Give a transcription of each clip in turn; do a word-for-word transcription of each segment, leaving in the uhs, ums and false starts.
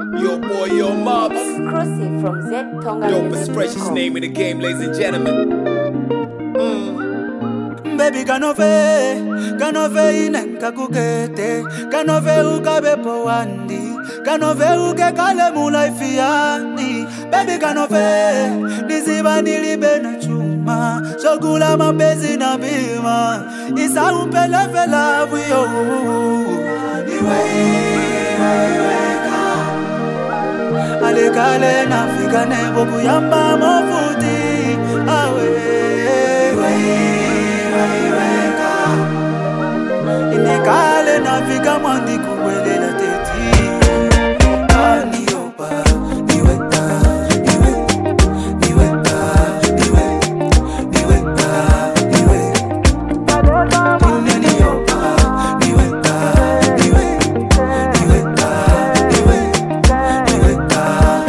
Yo boy, yo mobs. Exclusive from Z Tonga. Dopest, freshest name in the game, ladies and gentlemen. Mm. Baby kanove, kanove inenka kukete, kanove ukabe powandi, kanove uke kale mulaifi yani. Baby kanove, niziba nilibe na chuma, shokula mabezi na bima, isa umpele vela vuyo. Iwe, iwe, iwe. Ale kale na fika nebo kuyamba mofuti awe we we we ka ine kale na fika mwandi kuwelela teti ani opa niwe ta niwe niwe ta niwe niwe ta niwe ine ni opa niwe ta niwe niwe ta niwe niwe ta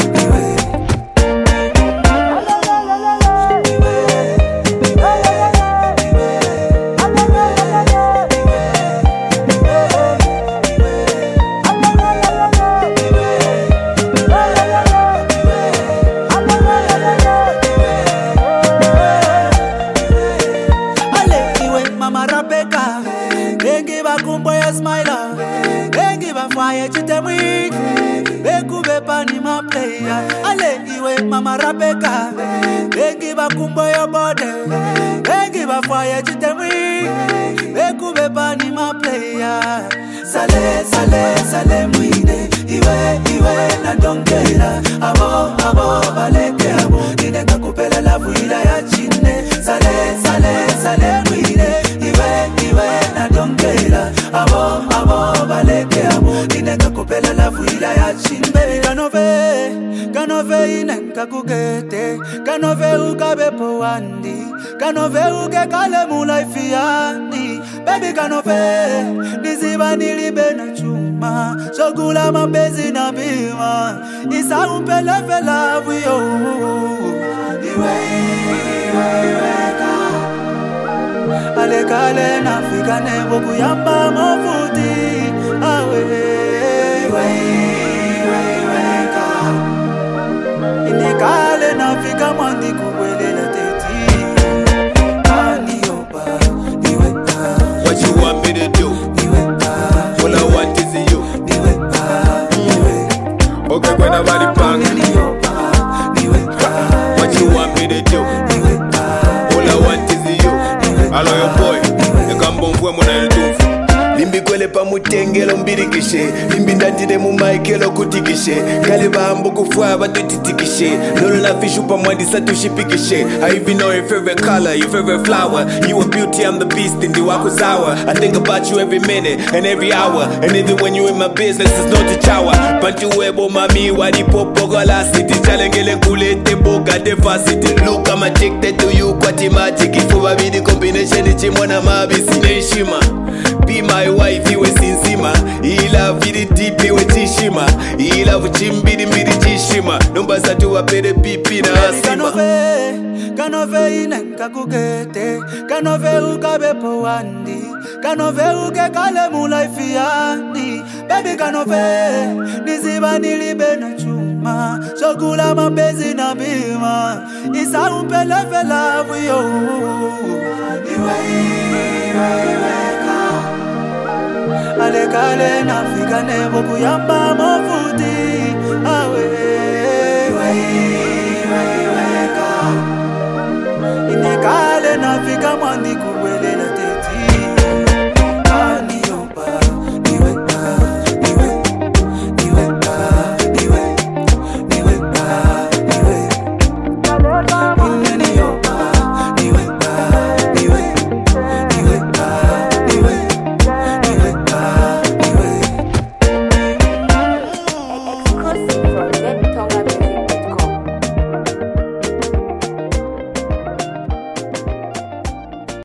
Smiler, bengi ba fire chitemwi, beku bepa ni ma player. Ale iwe mama Rebecca, bengi ba kumbo yo bode, bengi ba fire chitemwi, beku bepa ni ma player. Sale sale sale mwine, iwe iwe na donkela, abo abo baleke abo, nine kakupela la vuila ya chine. Sale sale sale mwine, iwe iwe na donkela, abo abo baleke abo, nine kakupela la vuila ya chine. Baby kanove, kanove inenka kukete, kanove ukabe powandi, kanove uke kale mulaifi yani. Baby kanove, niziba nilibe na chuma, shokula mabezi na bima, isa umpele vela vuyo. Iwe, iwe, iwe ka ale kale na fika nebo kuyamba mofuti awe iwe, iwe, iwe ka ine kale na fika mwandi kuwelela teti ani opa niwe ta. What you want me to do? Niwe ta. All I want is you. Niwe ta. Niwe. Okay, when I'm ready, bang. Ni opa niwe ta. What you want me to do? Niwe ta. All I want is you. Hello, your boy. You come bomb for me, do. Limbi kwele pa mutengelo mbirikishe, limbi ndatire mu maikelo kutikishe, kale bambo kufwa batutitikishe, lolo la fishu pa mwandi satushipikishe. I even know your favorite color, your favorite flower, you a beauty, I'm the beast in the wakuzawa. I think about you every minute and every hour, and even when you in my business it's no tichawa. Bantu webo mami wadi popo gola city, chalengele kulete boga devasity. Look, I'm addicted to you, kwati magic, ifuwa bidi combination ichimwana mabisi neshima. Be my wife, iwe sinsima, ila vidi deep iwe tishima, ila vuchimbidi mbidi tishima, nomba satu wapede pipi na asima. Kanove, kanove inenka kukete, kanove ukabe powandi, kanove uke kale mulaifi yani. Baby kanove, niziba nilibe na chuma, shokula mabezi na bima, isa umpele vela vuyo. Iwe, iwe, iwe ka ale kale na fika nebo kuyamba mofu